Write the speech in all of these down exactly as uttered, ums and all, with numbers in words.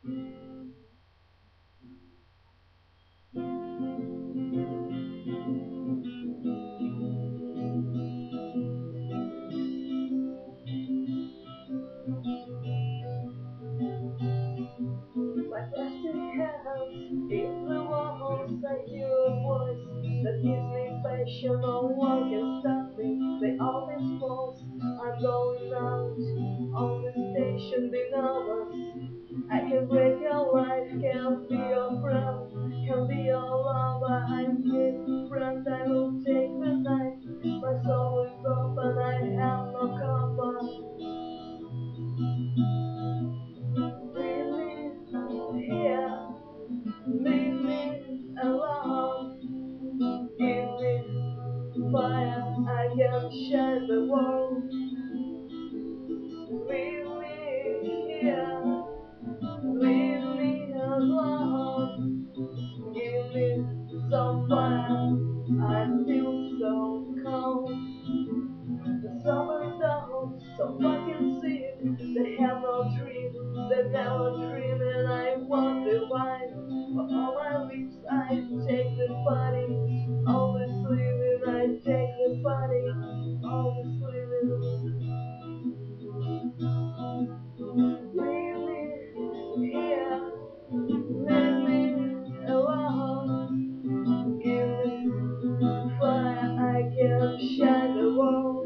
My plastic hands in the walls, I hear a voice that gives me passion. No one can stop me. They always false. I'm going out on the station. Be nervous. I can break your life. Can be your friend. Can be your lover. I'm his friend. I will take the night. My soul is open. I have no cover. Here, leave me alone. Give me fire, I can shine the world. Leave me here, leave me alone. Give me some fire, I feel so cold. The summer dawn, so fucking sick. They have no dream, they never dream, and I wonder why. For all my lips, I take the body. Always living, I take the body. Always living. Leave me here, leave me alone. Give me fire, I can shine the world.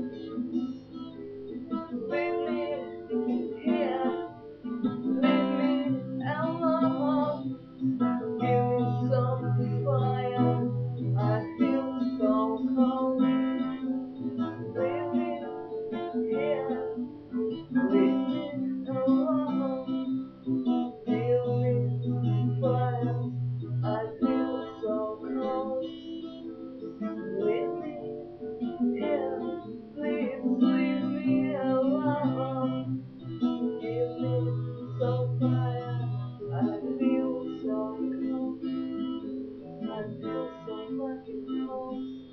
Leave me here, leave me alone. Give me some fire, I feel so cold. Leave me here, leave me alone. Give me fire, I feel so cold. Leave me here, please leave me alone. Give me some fire, I feel so cold. I feel so fucking cold.